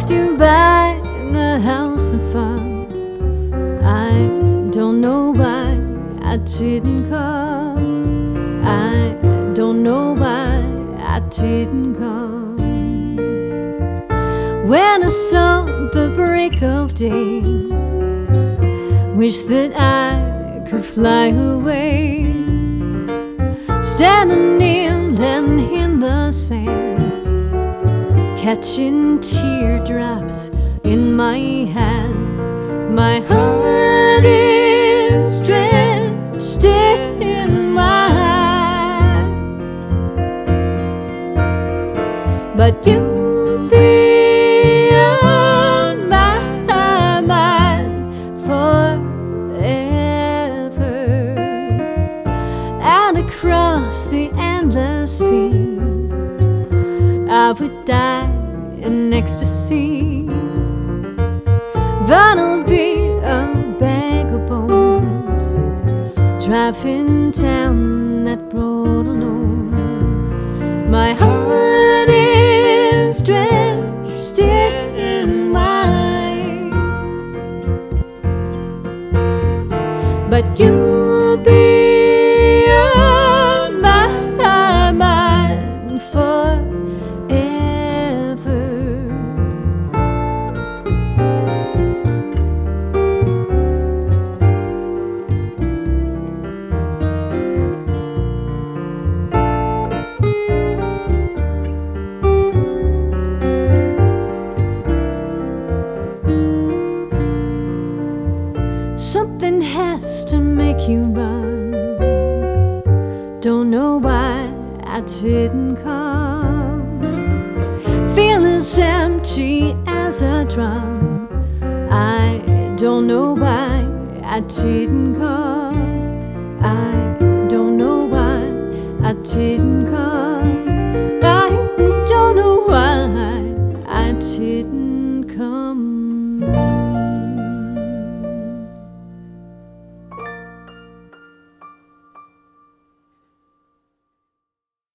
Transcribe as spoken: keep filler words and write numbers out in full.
passed you by the house of fun. I don't know why I didn't come. I don't know why I didn't come. When I saw the break of day, wish that I could fly away, standing kneeling in the sand, catching teardrops in my hand. My heart is drenched in wine, but you'll be on my mind forever. And across the endless sea, I would die in ecstasy. Then I'll be a bag of bones, driving down that road alone. My heart is drenched in wine, but you'll be on my mind forever. Something has to make you run. Don't know why I didn't come. Feel as empty as a drum. I don't know why I didn't come. I don't know why I didn't come.